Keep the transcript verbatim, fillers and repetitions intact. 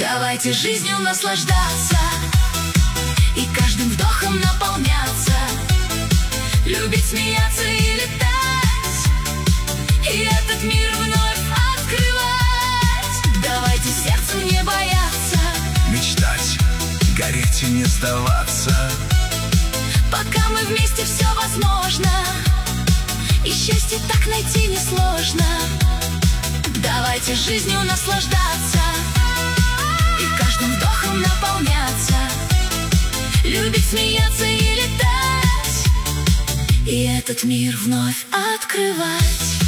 Давайте жизнью наслаждаться и каждым вдохом наполняться, любить, смеяться и летать, и этот мир вновь открывать. Давайте сердцем не бояться, мечтать, гореть и не сдаваться. Пока мы вместе, все возможно, и счастье так найти несложно. Давайте жизнью наслаждаться и каждым вдохом наполняться, любить, смеяться и летать, и этот мир вновь открывать.